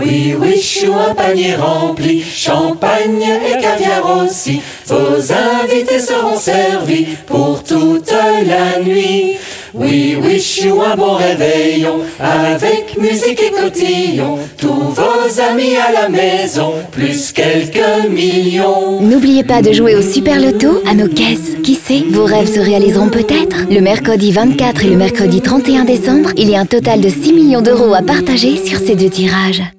We wish you un panier rempli, champagne et caviar aussi. Vos invités seront servis pour toute la nuit. We wish you un bon réveillon, avec musique et cotillon. Tous vos amis à la maison, plus quelques millions. N'oubliez pas de jouer au Super Loto à nos caisses. Qui sait, vos rêves se réaliseront peut-être. Le mercredi 24 et le mercredi 31 décembre, il y a un total de 6 millions d'euros à partager sur ces deux tirages.